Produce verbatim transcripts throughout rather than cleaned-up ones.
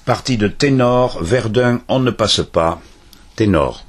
Partie de ténor, Verdun, on ne passe pas. Ténor.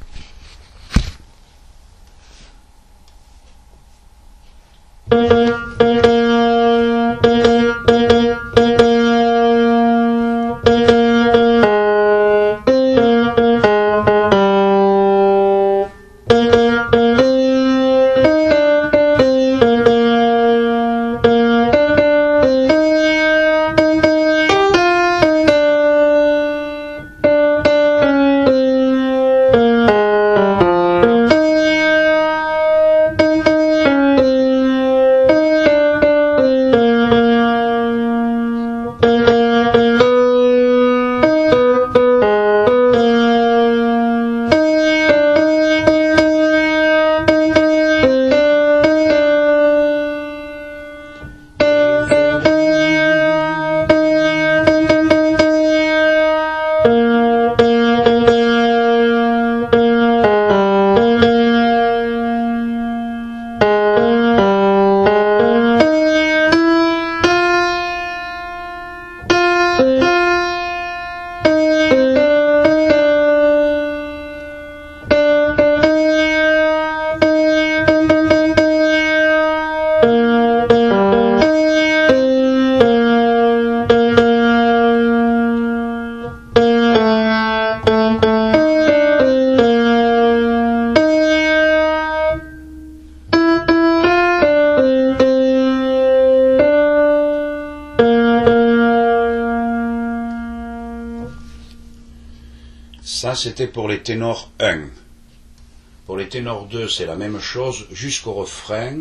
Ça, c'était pour les ténors un. Pour les ténors deux, c'est la même chose, jusqu'au refrain.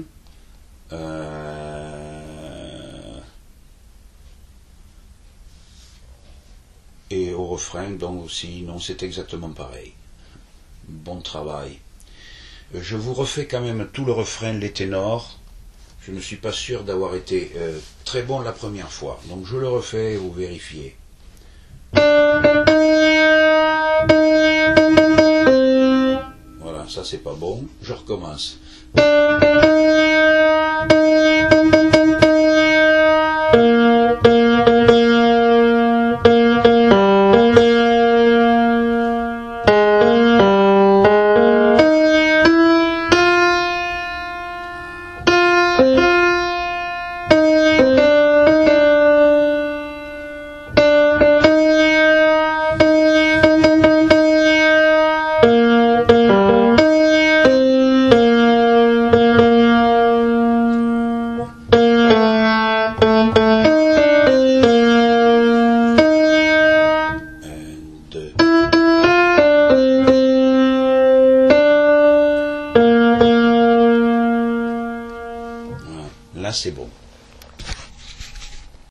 Euh... Et au refrain, donc aussi, non, c'est exactement pareil. Bon travail. Je vous refais quand même tout le refrain, les ténors. Je ne suis pas sûr d'avoir été euh, très bon la première fois. Donc je le refais et vous vérifiez. Voilà, ça c'est pas bon. Je recommence. Là, c'est bon.